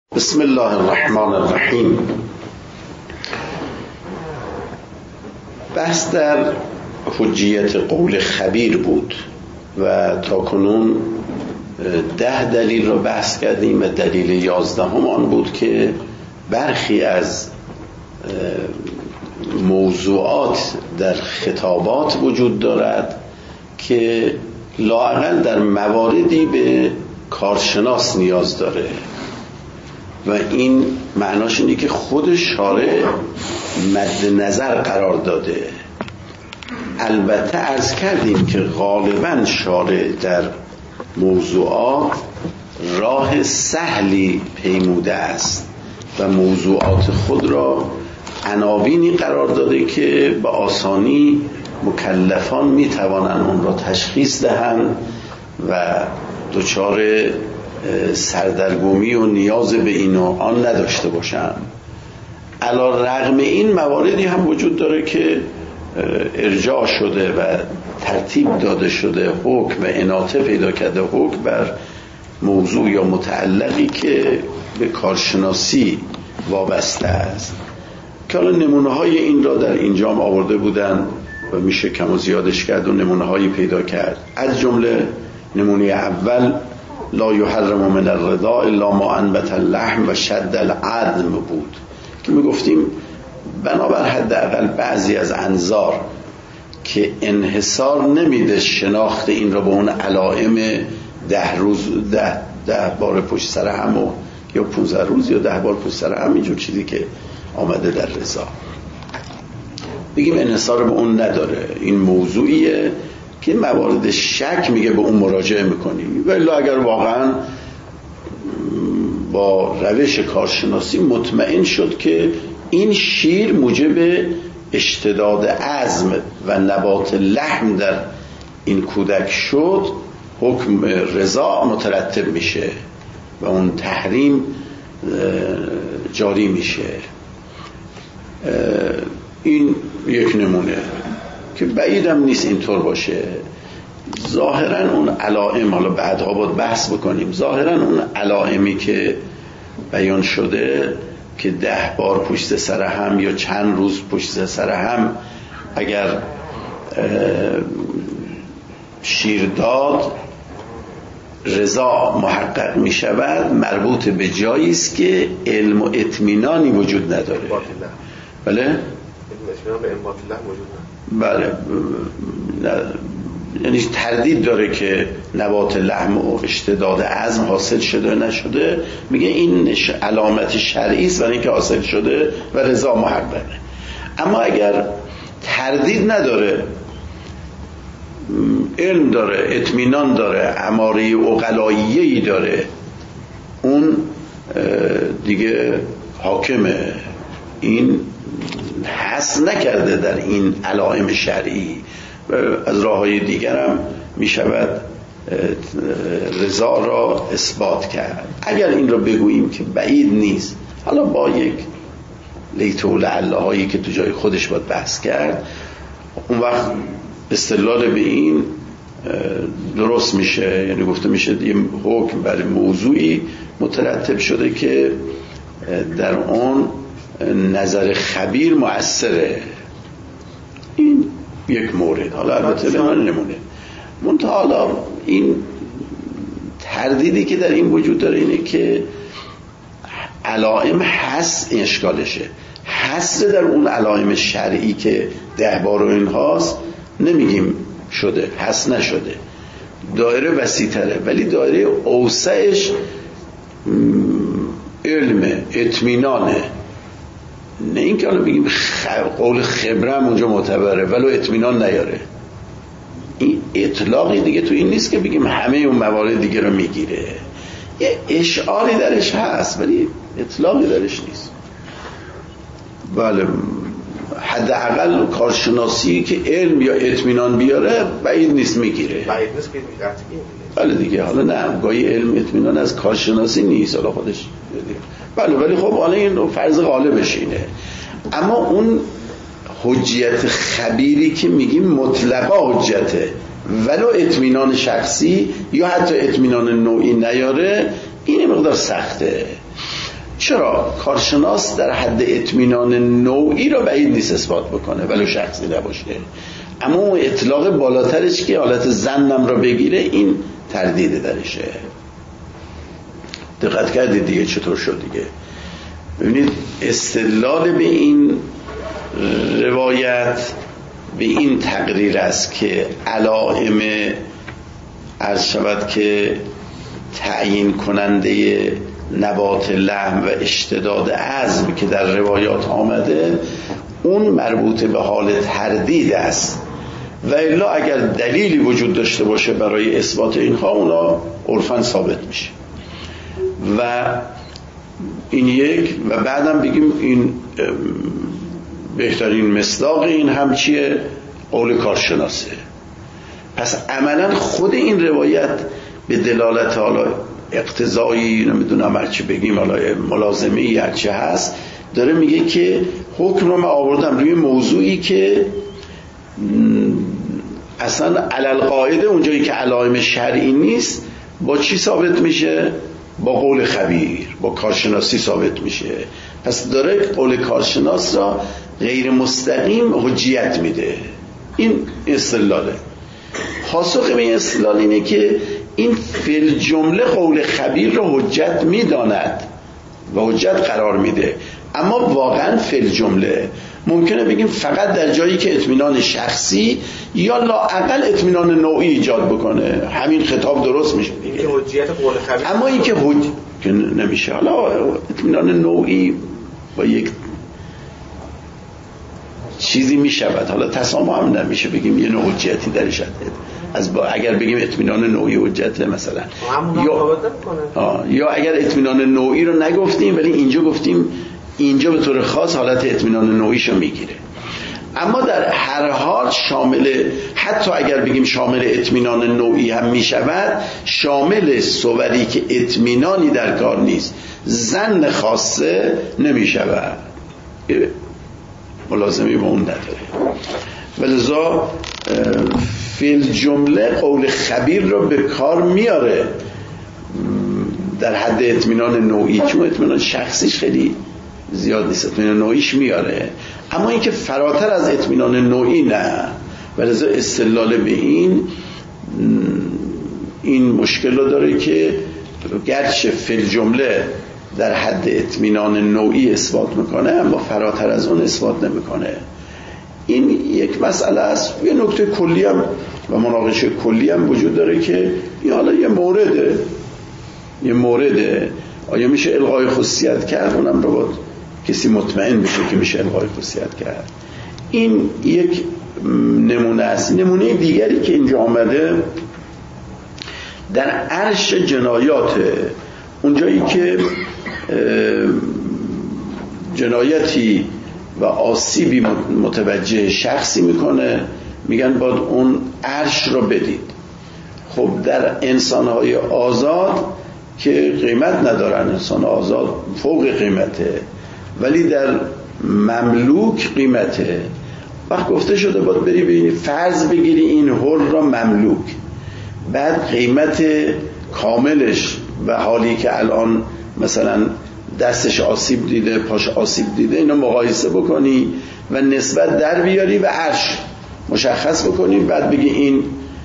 بسم الله الرحمن الرحیم. بحث در حجیت قول خبیر بود و تاکنون 10 دلیل را بحث کردیم و دلیل 11 آن بود که برخی از موضوعات در خطابات وجود دارد که لااقل در مواردی به کارشناس نیاز داره و این معناش اینه که خود شارع مد نظر قرار داده. البته عرض کردیم که غالبا شارع در موضوعات راه سهلی پیموده است و موضوعات خود را عناوینی قرار داده که به آسانی مکلفان میتوانند اون را تشخیص دهند و دچار سردرگمی و نیاز به این و آن نداشته باشند. علی رغم این مواردی هم وجود داره که ارجاع شده و ترتیب داده شده حکم و اناطه پیدا کرده حکم بر موضوع یا متعلقی که به کارشناسی وابسته است که حالا نمونه های این را در اینجا هم آورده بودن و میشه کم و زیادش کرد و نمونه هایی پیدا کرد. از جمله نمونه اول لا یحرم من الرضاع الا ما انبت اللحم و شد العظم بود که میگفتیم بنابر حداقل بعضی از انظار که انحصار نمیده شناخت این را به اون علائم 10 روز 10 بار پشت سر هم یا 15 روز یا 10 بار پشت سر هم، اینجور چیزی که آمده در رضا بگیم انحصار به اون نداره. این موضوعیه که موارد شک میگه به اون مراجعه میکنی ولی اگر واقعا با روش کارشناسی مطمئن شد که این شیر موجب اشتداد عظم و نبات لحم در این کودک شد، حکم رضاع مترتب میشه و اون تحریم جاری میشه. این یک نمونه که بعیدم نیست اینطور باشه. ظاهرا اون علائم، حالا بعدها باید بحث بکنیم، ظاهرا اون علائمی که بیان شده که 10 بار پشت سر هم یا چند روز پشت سر هم اگر شیر داد رضا محقق می شود، مربوط به جایی است که علم و اطمینانی وجود نداره. بله؟ اطمینان به انبات لحم وجود نداره. بله، یعنی تردید داره که نبات لحم و اشتداد عظم حاصل شده نشده، میگه این علامت شرعی است برای اینکه حاصل شده و رضا محققه. اما اگر تردید نداره، علم داره، اطمینان داره، اماره عقلاییه‌ای داره، اون دیگه حاکمه. این حس نکرده در این علائم شرعی. از راه‌های دیگر هم می شود رضا را اثبات کرد. اگر این را بگوییم که بعید نیست، حالا با یک لیت و لعله هایی که تو جای خودش باید بحث کرد، اون وقت استدلال به این درست میشه. یعنی گفته میشه یه حکم برای موضوعی مترتب شده که در اون نظر خبیر مؤثره. این یک مورد. حالا البته به من نمونه منتها حالا این تردیدی که در این وجود داره اینه که علائم حس اشکالشه. حس در اون علائم شرعی که 10 بار و این هاست نمیگیم شده، حس نشده، دایره وسیع‌تره ولی دایره اوسعش علم اطمینانه. نه این که حالا بگیم قول خبرم اونجا معتبره ولو اطمینان نیاره. این اطلاقی دیگه تو این نیست که بگیم همه اون موارد دیگه رو میگیره. یه اشعاری درش هست ولی اطلاقی درش نیست. بله، حداقل کارشناسی که علم یا اطمینان بیاره بعید نیست میگیره. بعید نیست که بله دیگه. حالا نه، گاهی علم اطمینان از کارشناسی نیست حالا خودش. بله، ولی خب حالا این فرض غالبش اینه. اما اون حجیت خبیری که میگیم مطلقا حجته ولو اطمینان شخصی یا حتی اطمینان نوعی نیاره، این مقدار سخته. چرا؟ کارشناس در حد اطمینان نوعی رو بعید نیست اثبات بکنه ولو شخصی نباشه، اما اون اطلاق بالاترش که حالت ظنم رو بگیره این تردید درشه. دقت کردید دیگه چطور شد دیگه؟ ببینید استدلال به این روایت به این تقریر است که علائم عرض شود که تعیین کننده نبات لحم و اشتداد عظم که در روایات آمده اون مربوط به حال تردید است، و الا اگر دلیلی وجود داشته باشه برای اثبات اینها اونا عرفاً ثابت میشه. و این یک، و بعدم بگیم این بهترین مصداق این هم چیه؟ قول کارشناسه. پس عملا خود این روایت به دلالت حالا اقتضایی نمیدونم هرچی بگیم حالا ملازمه‌ای هرچی هست داره میگه که حکم رو من آوردم روی موضوعی که اصلا علل قاعده اونجایی که علائم شرعی نیست با چی ثابت میشه؟ با قول خبیر، با کارشناسی ثابت میشه. پس داره قول کارشناس را غیر مستقیم حجیت میده. این استدلاله. پاسخ به این استدلال اینه که این فی جمله قول خبیر رو حجت میداند و حجت قرار میده، اما واقعا فی جمله ممکنه بگیم فقط در جایی که اطمینان شخصی یا لااقل اطمینان نوعی ایجاد بکنه همین خطاب درست میشه دیگه. حجیت قول خبیر، اما این که که نمیشه. حالا اطمینان نوعی با یک چیزی میشود، حالا تسامح هم نمیشه بگیم یه نوع حجیتی درش از اگر بگیم اطمینان نوعی حجت مثلا یا اگر اطمینان نوعی رو نگفتیم ولی اینجا گفتیم اینجا به طور خاص حالت اطمینان نوعیشو میگیره. اما در هر حال شامل، حتی اگر بگیم شامل اطمینان نوعی هم میشود، شامل صوری که اطمینانی در کار نیست ظن خاصه نمیشود، ملازمی با اون نداره. ولذا فی الجمله قول خبیر رو به کار میاره در حد اطمینان نوعی، چون اطمینان شخصیش خیلی زیاد نیست، اطمینان نوعیش میاره، اما اینکه فراتر از اطمینان نوعی نه. ولذا استدلال به این مشکل رو داره که گرچه فی الجمله در حد اطمینان نوعی اثبات میکنه اما فراتر از اون اثبات نمیکنه. این یک مسئله است. یه نکته کلی هم و مناقشه کلی هم وجود داره که این حالا یه مورده آیا میشه الغای خصوصیت کرد؟ اونم رو باید کسی مطمئن بشه که میشه الغای خصوصیت کرد. این یک نمونه است. نمونه دیگری که اینجا آمده در عرش جنایات، اونجایی که جنایتی و آسیبی متوجه شخصی میکنه میگن باید اون عرش رو بدید. خب در انسانهای آزاد که قیمت ندارن، انسان آزاد فوق قیمته، ولی در مملوک قیمته. وقت گفته شده باید بری ببینی، فرض بگیری این حر را مملوک، بعد قیمت کاملش و حالی که الان مثلا دستش آسیب دیده، پاش آسیب دیده، اینو مقایسه بکنی و نسبت در بیاری و عرش مشخص بکنی، بعد بگی این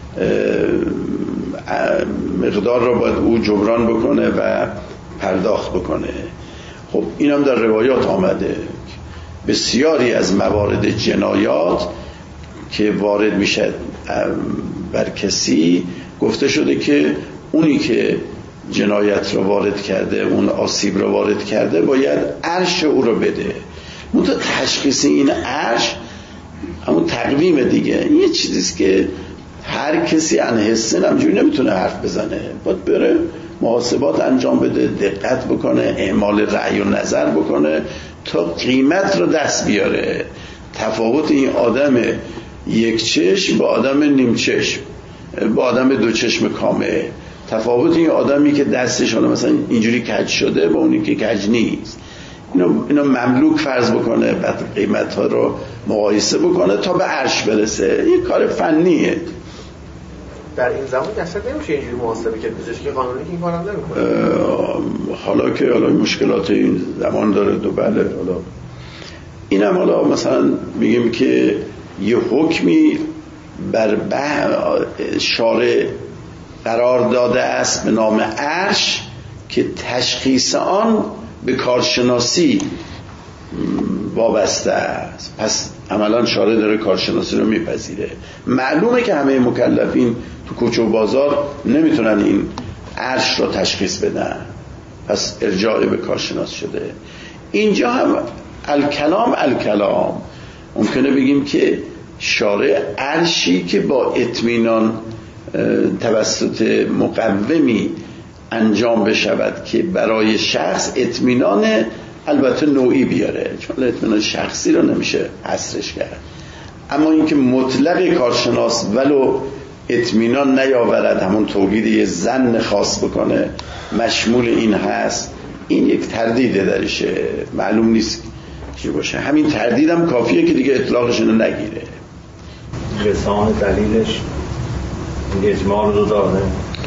مقدار رو باید او جبران بکنه و پرداخت بکنه. خب این هم در روایات آمده. بسیاری از موارد جنایات که وارد میشه بر کسی گفته شده که اونی که جنایت رو وارد کرده، اون آسیب رو وارد کرده، باید عرش او رو بده. منتها تشخیص این عرش همون تقویم دیگه، این یه چیزیست که هر کسی انحسن همجوری نمیتونه حرف بزنه، باید بره محاسبات انجام بده، دقت بکنه، اعمال رأی و نظر بکنه تا قیمت رو دست بیاره. تفاوت این آدم یک چشم با آدم نیم چشم، با آدم دو چشم کامل، تفاوت این آدمی که دستش مثلا اینجوری کج شده با اونی که کج نیست، اینو مملوک فرض بکنه، بعد قیمت ها رو مقایسه بکنه تا به عرش برسه. این کار فنیه. در این زمان اصلا نمیشه اینجوری محاسبه کرد. پزشکی قانونی که این کارو نمیکنه. حالا که مشکلات این زمان داره و بله، حالا اینم حالا مثلا میگیم که یه حکمی بر شارع قرار داده است به نام عرش که تشخیص آن به کارشناسی وابسته است. پس عملا شارع داره کارشناسی رو میپذیره. معلومه که همه مکلفین تو کوچه و بازار نمیتونن این عرش رو تشخیص بدن، پس ارجاع به کارشناس شده. اینجا هم الکلام ممکنه بگیم که شارع عرشی که با اطمینان توسط مقومی انجام بشود که برای شخص اطمینان البته نوعی بیاره، چون اطمینان شخصی رو نمیشه حصرش کرد، اما اینکه مطلق کارشناس ولو اطمینان نیاورد، همون تولید یه ظن خاص بکنه مشمول این هست، این یک تردیده درشه، معلوم نیست چی باشه. همین تردیدم کافیه که دیگه اطلاقش اینو نگیره. لسان دلیلش اجماع رو داره.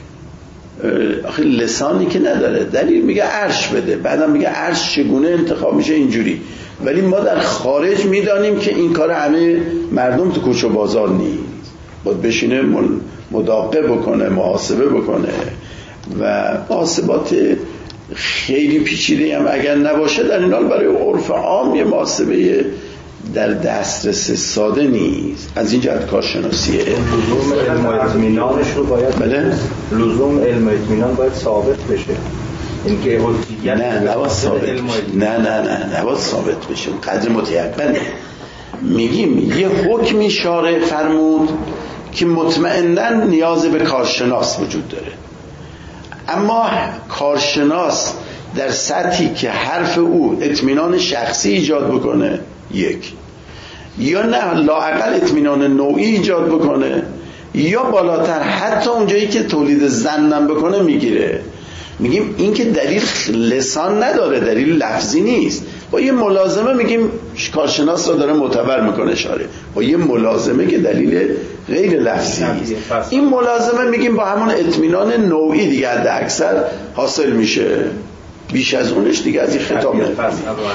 آخه لسانی که نداره، دلیل میگه عرش بده، بعدم میگه عرش چگونه انتخاب میشه اینجوری. ولی ما در خارج میدانیم که این کار همه مردم تو کوچه و بازار نیست، باید بشینه مداقه بکنه، محاسبه بکنه و محاسبات خیلی پیچیده هم اگر نباشه در این حال برای عرف عام یه محاسبه در دسترس ساده نیست. از این جهت کارشناسیه. لزوم علم و اطمینانش رو باید بله؟ لزوم علم و اطمینان باید ثابت بشه. اینکه نباید ثابت بشه. نباید ثابت بشه. قدر متیقنه. میگیم یه حکمی شارع فرمود که مطمئناً نیاز به کارشناس وجود داره، اما کارشناس در سطحی که حرف او اطمینان شخصی ایجاد بکنه یک، یا نه لااقل اطمینان نوعی ایجاد بکنه، یا بالاتر حتی اونجایی که تولید ظنم بکنه میگیره. میگیم این که دلیل لسان نداره، دلیل لفظی نیست. با یه ملازمه میگیم کارشناس رو داره معتبر میکنه شارع، با یه ملازمه که دلیل غیر لفظی نیست. این ملازمه میگیم با همون اطمینان نوعی دیگه حد اکثر حاصل میشه، بیش از اونش دیگه از این خطاب نمی‌کنه.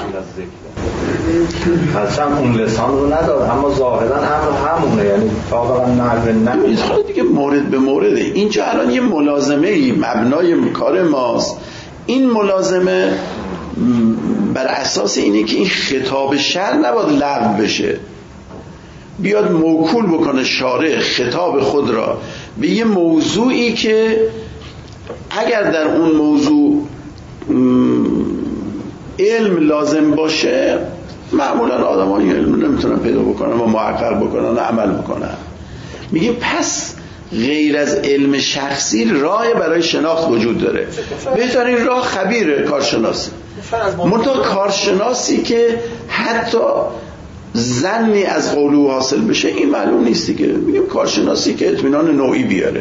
اصلا اون لسان رو نداره، اما ظاهرا همونه، یعنی طابقا نقل دیگه مورد به مورده. اینجا الان یه ملازمه‌ای مبنای کار ماست. این ملازمه بر اساس اینه که این خطاب شرع نباید لغو بشه، بیاد موکول بکنه شارع خطاب خود را به یه موضوعی که اگر در اون موضوع علم لازم باشه، معمولا آدم این علم نمیتونن پیدا بکنن و محقق بکنن و عمل بکنن. میگیم پس غیر از علم شخصی راه برای شناخت وجود داره. بهترین راه خبیره، کارشناسی. منتها کارشناسی که حتی ظنی از قوله حاصل بشه این معلوم نیست دیگه. میگیم کارشناسی که اطمینان نوعی بیاره.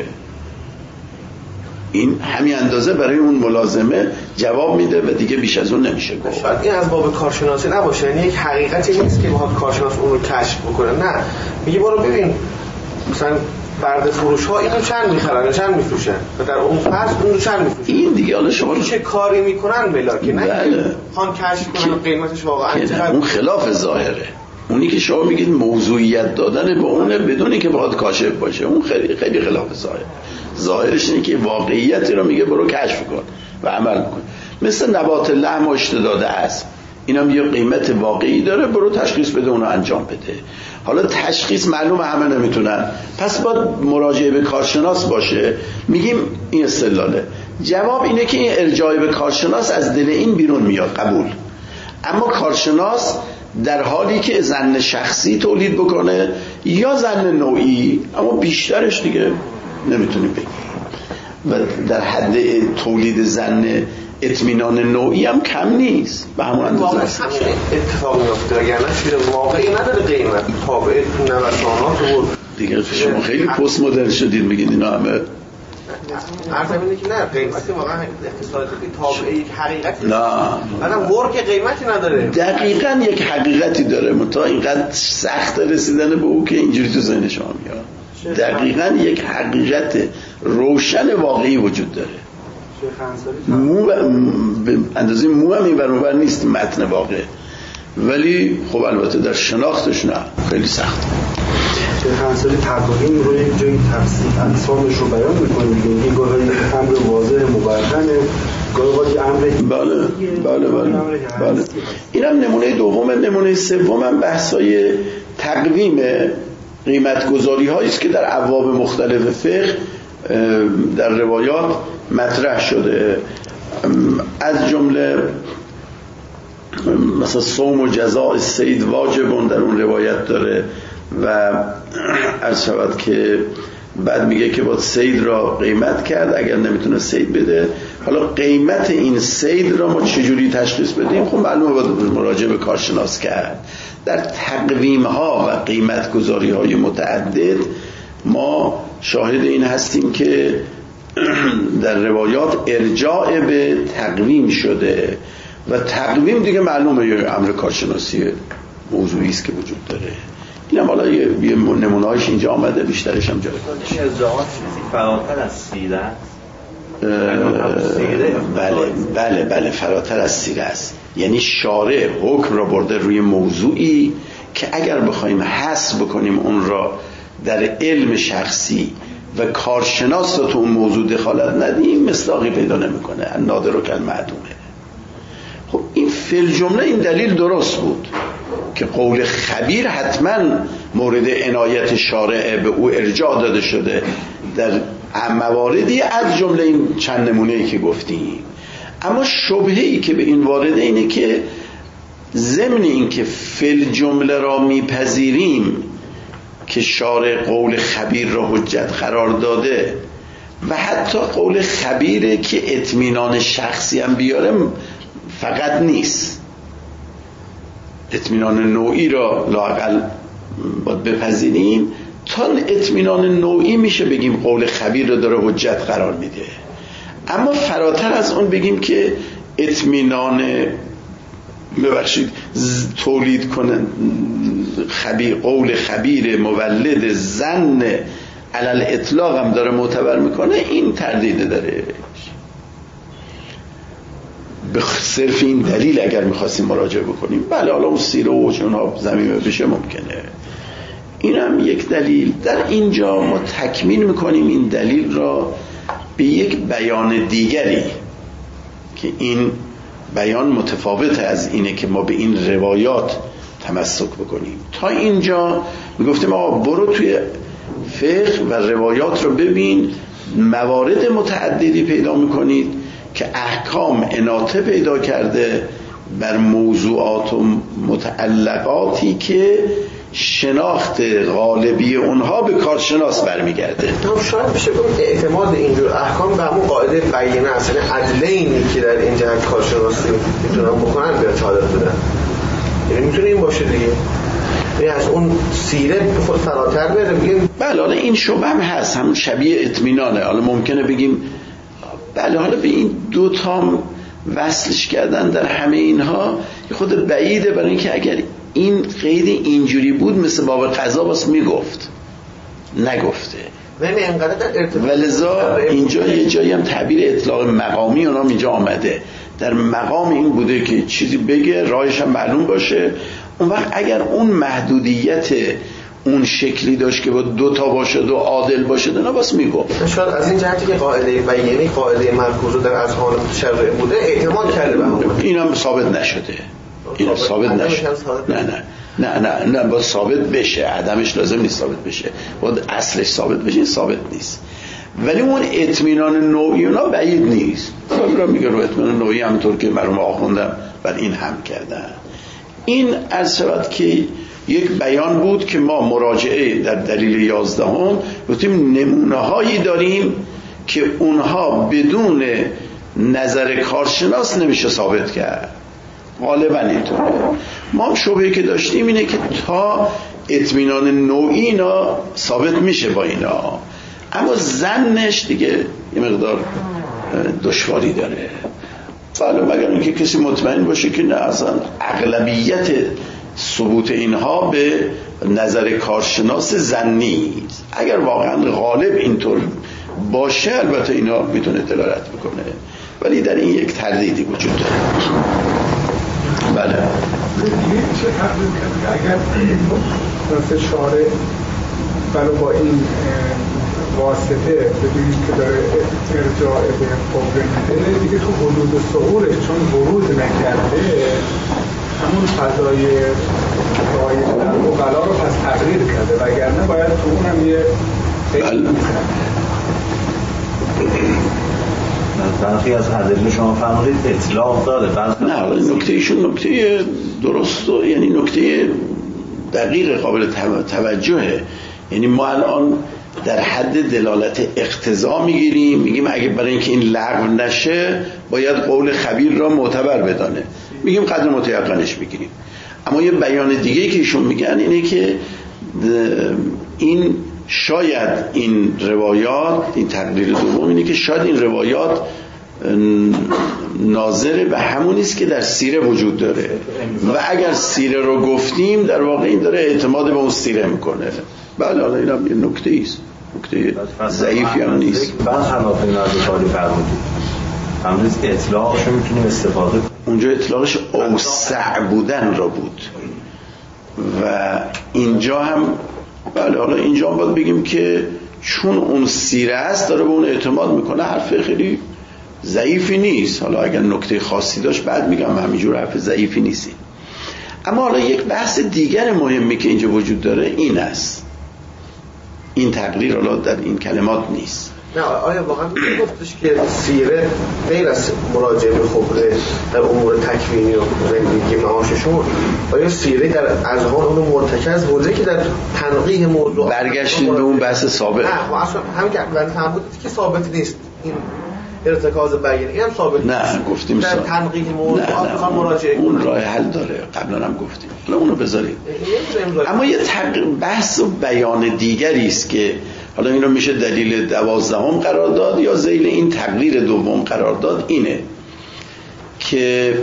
این همین اندازه برای اون ملازمه جواب میده و دیگه بیش از اون نمیشه گفت. شاید این از باب کارشناسی نباشه، یعنی یک حقیقتی نیست که بخواد کارشناس اون رو کشف بکنه. نه، میگه برو ببین مثلا برده فروش ها اینو چند میخرن چند میفروشن و در اون فرض اون رو چند میفروشن. این دیگه حالا شما چه کاری میکنن بلا که نه بله. خان کشف کنن قیمتش واقعا چقدر. اون خلاف ظاهره. اونی که شما میگید موضوعیت دادن به اونه بدون اینکه بخواد کاشف باشه، اون خیلی خیلی خلاف ظاهر. ظاهرش اینه که واقعیتی رو میگه برو کشف کن و عمل کن. مثل نبات لحم و اشتداد اسب، اینم یه قیمت واقعی داره، برو تشخیص بده اونو انجام بده. حالا تشخیص معلومه همه نمیتونن، پس باید مراجعه به کارشناس باشه. میگیم این استدلاله. جواب اینه که این ارجاع به کارشناس از دل این بیرون میاد، قبول. اما کارشناس در حالی که ظن شخصی تولید بکنه یا ظن نوعی، اما بیشترش دیگه نمیتونیم بگیم، و در حد تولید ظن اطمینان نوعی هم کم نیست، به همون اندازه است. اتفاق میفته اگر نشه واقعی نداره قیمت تابع نوسانات و دیگه. شما خیلی پست مدرن شدید میگید اینا همه عرض اینه که نه قیمتی واقعا اقتصادی تابع یک حقیقتی نه، بعدم ورک قیمتی نداره. دقیقاً یک حقیقتی داره، منتها اینقدر سخت رسیدن به او که اینجوری تو ذهن شما میاد. دقیقاً یک حقیقت روشن واقعی وجود داره. مو به اندازه مو هم این برابر نیست متن واقع، ولی خب البته در شناختش نه خیلی سخته. شیخ انصاری تقویم رو یک جایی تفسیر اقسامش رو بیان میکنه دیگه، این گاهی امر واضح مبرهنه، گاهی امر بله. اینم نمونه دوم. نمونه سومم بحثای تقویم قیمت گذاری هایی است که در ابواب مختلف فقه در روایات مطرح شده، از جمله مثلا صوم و جزاء الصید واجبون در اون روایت داره و عرض شود که بعد میگه که باید صید را قیمت کرد اگر نمیتونه صید بده. حالا قیمت این صید را ما چجوری تشخیص بدیم؟ خب معلومه باید مراجعه به کارشناس کرد. در تقویم ها و قیمت گذاری های متعدد ما شاهد این هستیم که در روایات ارجاع به تقویم شده و تقویم دیگه معلومه یه امر کارشناسی موضوعی است که وجود داره. اینم حالا یه نمونه‌هاش اینجا آمده، بیشترش هم جای خودش ارجاعات فراتر از سیره است. بله فراتر از سیره است. یعنی شارع حکم را برده روی موضوعی که اگر بخوایم حسب بکنیم اون را در علم شخصی و کارشناس را تو اون موضوع دخالت ندیم مصداقی پیدا نمیکنه، نادر و کالمعدومه. خب این فی الجمله این دلیل درست بود که قول خبیر حتما مورد عنایت شارع به او ارجاع داده شده در مواردی از جمله این چند نمونه‌ای که گفتیم. اما شبهه‌ای که به این وارده اینه که ضمن این که فی الجمله را میپذیریم که شارع قول خبیر را حجت قرار داده و حتی قول خبیره که اطمینان شخصی هم بیاره فقط نیست، اطمینان نوعی را لااقل باید بپذیریم. تا اطمینان نوعی میشه بگیم قول خبیر را داره حجت قرار میده، اما فراتر از اون بگیم که اطمینان تولید کنن قول خبیر مولد ظن علل اطلاق هم داره معتبر میکنه، این تردید داره. به صرف این دلیل اگر میخواستیم مراجعه بکنیم بله حالا اون سیره و اونها ضمیمه بشه ممکنه، این هم یک دلیل. در اینجا ما تکمیل میکنیم این دلیل را به یک بیان دیگری که این بیان متفاوت از اینه که ما به این روایات تمسک بکنیم. تا اینجا میگفتیم آقا برو توی فقه و روایات رو ببین، موارد متعددی پیدا میکنید که احکام اناطه پیدا کرده بر موضوعات و متعلقاتی که شناخت غالبی اونها به کارشناس برمیگرده. شاید بشه گفت اعتماد اینجور احکام به همون قاعده بیانه است، یعنی عدلینی که در این جهت کارشناسی میتونن بکنن به اتحادت بدن، یعنی میتونه این باشه دیگه، یعنی از اون سیره به خود فراتر بره بگیم بله حالا این شبه هم هست، همون شبیه اطمینانه. حالا ممکنه بگیم بله حالا به این دوتا وصلش کردن در همه اینها خود بعیده، برای اینکه اگر این قید اینجوری بود مثل باب قضا باز میگفت، نگفته ولذا اینجا یه جایی هم تعبیر اطلاق مقامی اونام اینجا آمده، در مقام این بوده که چیزی بگه راهش هم معلوم باشه. اون وقت اگر اون محدودیت اون شکلی داشت که با دوتا باشه و عادل باشه نه بس میگفت. شاید از این جهتی که قاعده بیانی قاعده مرکوز در اذهان متشرع بوده اعتماد کرده به اون، اینم ثابت نشده، اینم ثابت نشده. نه باید ثابت بشه، عدمش لازم نیست ثابت بشه، باید اصلش ثابت بشه، این ثابت نیست. ولی اون اطمینان نوعی اونا بعید نیست. خب میگه رو اطمینان نوعی همونطور که مرحوم آخوندم بر این هم کردن. این از شود که یک بیان بود که ما مراجعه در دلیل 11 گفتیم نمونه هایی داریم که اونها بدون نظر کارشناس نمیشه ثابت کرد، غالبا اینطوره. ما شبهه‌ای که داشتیم اینه که تا اطمینان نوعی اینا ثابت میشه با اینا، اما ظنش دیگه یه مقدار دشواری داره. حالا مگر اینکه کسی مطمئن باشه که نه اصلا اغلبیت ثبوت اینها به نظر کارشناس ظنی است. اگر واقعا غالب اینطور باشه البته اینا میتونه دلالت بکنه، ولی در این یک تردیدی وجود داره. بله چه تقریب کرد اگر مثل شارع بلو با این واسطه ببینید که داره ارجاع به قبر میده دیگه تو حدود سعورش چون ورود نکرده همون فضای رایج در اقلا رو پس تغییر کرده، وگرنه باید تو اونم یه برخی از ادله شما فرمودید اطلاق داره. نه نکته ایشون نکته درست و یعنی نکته دقیق قابل توجهه. یعنی ما الان در حد دلالت اقتضا میگیم اگه برای اینکه این لغو نشه باید قول خبیر را معتبر بدانه، میگیم قدر متیقنش میگیریم. اما یه بیان دیگه که ایشون میگن اینه که این شاید این روایات، این تقریر دوم اینه که شاید این روایات ناظر به همون است که در سیره وجود داره و اگر سیره رو گفتیم در واقع این داره اعتماد به اون سیره میکنه. بله حالا این هم یه نکته ایست، نکته ضعیفی هم نیست. بعد خلاف این از کاری فرمودید همونیست که اطلاقش رو میتونیم استفاده کنیم. اونجا اطلاقش اوسع بودن را بود و اینجا هم بله حالا اینجا هم باید بگیم که چون اون سیره است داره به اون اعتماد میکنه. حرف خیلی ضعیفی نیست. حالا اگر نکته خاصی داشت بعد میگم همینجور حرف ضعیفی نیست. اما حالا یک بحث دیگر مهمی که اینجا وجود داره این است، این تقریر حالا در این کلمات نیست. نه آیا واقعا گفتش که سیره غیر از مراجعه به خبره در امور تکوینی و زندگی معاششون، آیا سیره در اذهان اون مرتکز بوده که در تنقیح موضوع برگشتیم به اون بحث ثابت؟ نه اصلا همین که اول فهمید که ثابت نیست این ارتکاز بیان، این هم ثابت نه گفتیم در تنقیح موضوعات میخوان مراجعه اون راه حل داره، قبلا هم گفتیم، حالا اونو بذاریم. اما یه بحث و بیان دیگری است که حالا این رو میشه دلیل 12 قرار داد یا ذیل این تقریر دوم قرار داد. اینه که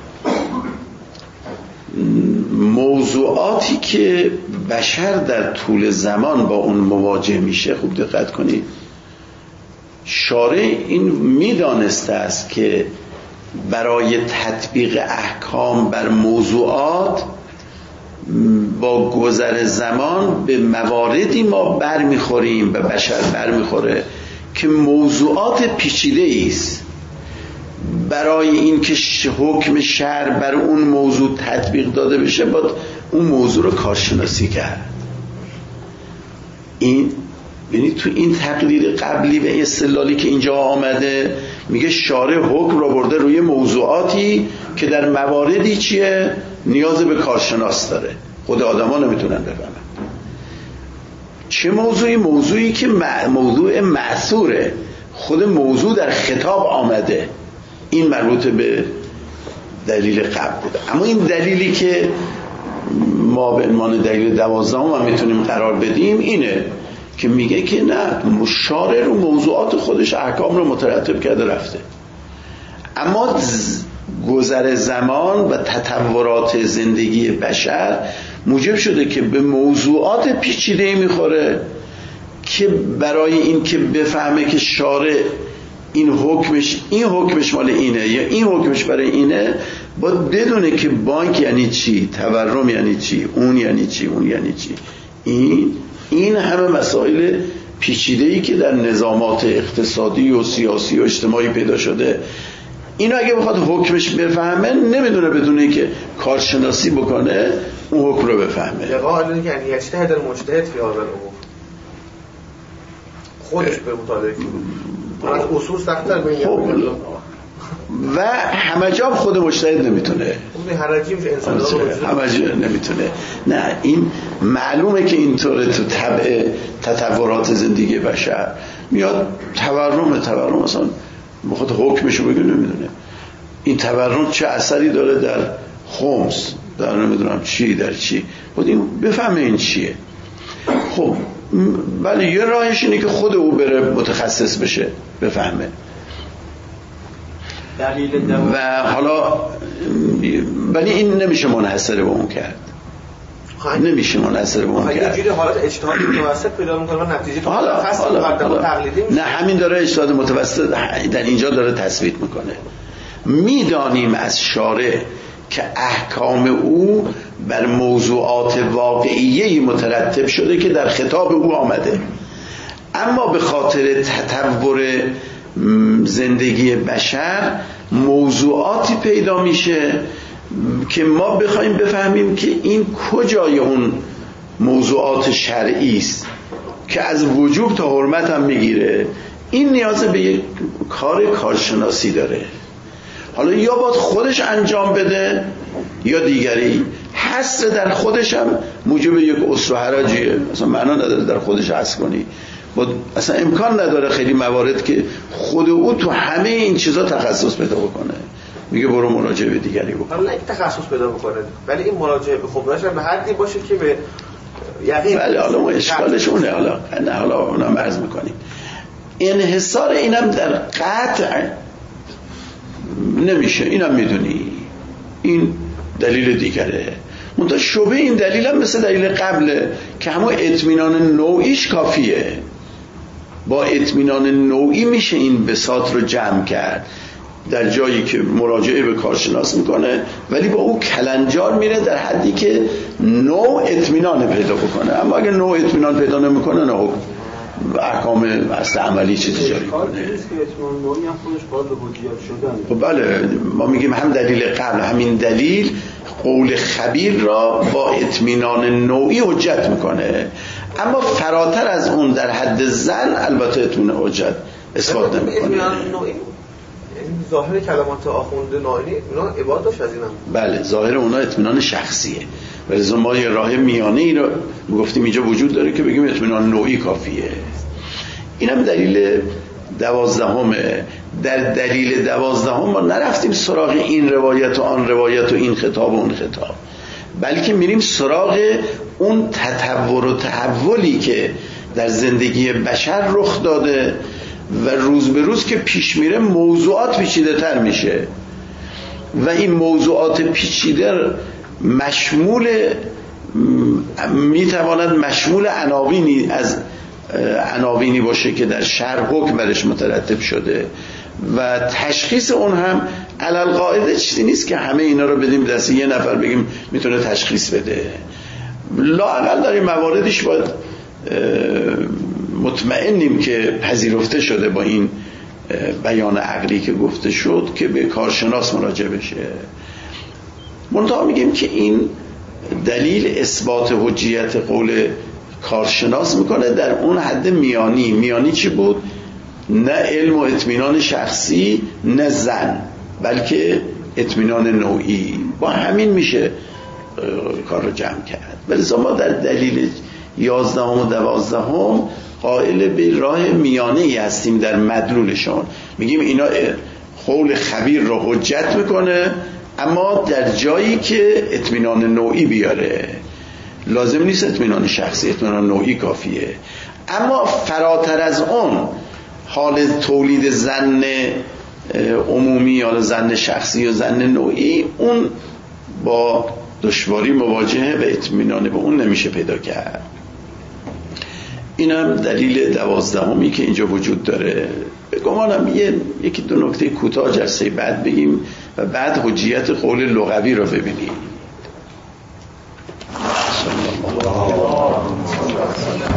موضوعاتی که بشر در طول زمان با اون مواجه میشه، خوب دقت کنید، شارع این میدانسته است که برای تطبیق احکام بر موضوعات با گذر زمان به مواردی ما برمیخوریم، به بشر برمیخوره که موضوعات پیچیده است. برای این که حکم شرع بر اون موضوع تطبیق داده بشه باید اون موضوع رو کارشناسی کرد. این یعنی تو این تقریر قبلی و استدلالی که اینجا آمده میگه شارع حکم رو برده روی موضوعاتی که در مواردی چیه نیاز به کارشناس داره، خود آدما نمیتونن بفهمن. چه موضوعی؟ موضوعی که موضوع معثوره، خود موضوع در خطاب آمده، این مربوط به دلیل قبل بوده. اما این دلیلی که ما به عنوان دلیل 12 هم میتونیم قرار بدیم اینه که میگه که نه، شارع رو موضوعات خودش احکام رو مترتب کرده رفته، اما گذر زمان و تطورات زندگی بشر موجب شده که به موضوعات پیچیده میخوره که برای این که بفهمه که شارع این حکمش مال اینه یا این حکمش برای اینه، باید بدونه که بانک یعنی چی، تورم یعنی چی، اون یعنی چی، اون یعنی چی. این همه مسائل پیچیده‌ای که در نظامات اقتصادی و سیاسی و اجتماعی پیدا شده، اینو اگه بخواد حکمش بفهمه نمیدونه بدونه که کارشناسی بکنه اون حکم رو بفهمه. قائل که یعنی اجتهاد المجتهد فی هذا الامور، خودش به مطالعه کنه از اصول سخت‌تر بگیم و همه جا خود مجتهد نمیتونه، اون حرجی میشه انسان همه جا نمیتونه. نه این معلومه که اینطوره تو طبع تطورات زندگی بشر میاد تورم مثلا بخواد حکمشو بگه نمیدونه این تورم چه اثری داره در خمس، در نمیدونم چی، در چی، باید این بفهمه این چیه. خب ولی یه راهش اینه که خود او بره متخصص بشه بفهمه. و حالا ولی این نمیشه منحصر به اون کرد. نمیشه منحصر به اون کرد. اینجوری حالت اجتهاد متوسط پیدا میکنه و نتیجه تو خاص مقدمه تقلیدی میشه. نه همین داره اجتهاد متوسط در اینجا داره تثبیت میکنه. میدانیم از شارع که احکام او بر موضوعات واقعیه‌ای مترتب شده که در خطاب او آمده، اما به خاطر تطور زندگی بشر موضوعاتی پیدا میشه که ما بخوایم بفهمیم که این کجای اون موضوعات شرعی است که از وجوب تا حرمت هم میگیره. این نیاز به یک کارشناسی داره. حالا یا باید خودش انجام بده یا دیگری. حصر در خودش هم موجب یک اسر و حرجیه، اصلا معنا نداره در خودش حصر کنی. اصلا امکان نداره خیلی موارد که خود او تو همه این چیزا تخصص پیدا بکنه، میگه برو مراجعه به دیگری بکن. حالا نه که تخصص پیدا بکنه، ولی این مراجعه به خبراش هم به حدی باشه که به یقین. بله حالا اون اشکالش اونه. حالا اونم عرض میکنیم انحصار اینم در قطع نمیشه، اینم میدونی، این دلیل دیگره. منتها شبه این دلیل هم مثل دلیل قبله که همون اطمینان نوعیش کافیه. با اطمینان نوعی میشه این بساط رو جمع کرد در جایی که مراجعه به کارشناس میکنه، ولی با او کلنجار میره در حدی که نوع اطمینان پیدا بکنه. اما اگه نوع اطمینان پیدا نمیکنه نه احکام اصل عملی چیزی جاری کنه. خب بله، ما میگیم هم دلیل قبل همین دلیل قول خبیر را با اطمینان نوعی حجت میکنه، اما فراتر از اون در حد زن البته اطمینان حجت اثبات نمیکنه. اطمینان نوعی ظاهر کلمات آخوند ناینی اونا عبارت داشت از اینم. بله ظاهر اونا اطمینان شخصیه، ولی ما یه راه میانه ای رو گفتیم اینجا وجود داره که بگیم اطمینان نوعی کافیه. اینم دلیل 12. در دلیل 12 ما نرفتیم سراغ این روایت و آن روایت و این خطاب و اون خطاب، بلکه میریم سراغ اون تطور و تحولی که در زندگی بشر رخ داده و روز به روز که پیش میره موضوعات پیچیده تر میشه و این موضوعات پیچیده میتواند مشمول عناوینی باشه که در شرع حکم برش مترتب شده و تشخیص اون هم علل قاعده چیزی نیست که همه اینا رو بدیم دست یه نفر بگیم میتونه تشخیص بده. لااقل در این مواردش باید مطمئنیم که پذیرفته شده با این بیان عقلی که گفته شد که به کارشناس مراجعه بشه. منتها میگیم که این دلیل اثبات حجیت قول کارشناس میکنه در اون حد میانی چی بود؟ نه علم و اطمینان شخصی، نه زن، بلکه اطمینان نوعی. با همین میشه کار رو جمع کرد. ولی ما در دلیل 11 و 12 قائل به راه میانه‌ای هستیم در مدلولشون. میگیم اینا قول خبیر رو حجت میکنه، اما در جایی که اطمینان نوعی بیاره. لازم نیست اطمینان شخصی، اطمینان نوعی کافیه. اما فراتر از اون حال تولید ظن عمومی یا ظن شخصی یا ظن نوعی، اون با دشواری مواجهه و اطمینان به اون نمیشه پیدا کرد. اینم دلیل 12 که اینجا وجود داره. به گمانم یکی دو نکته کوتاه جلسه بعد بگیم و بعد حجیت قول لغوی رو ببینیم.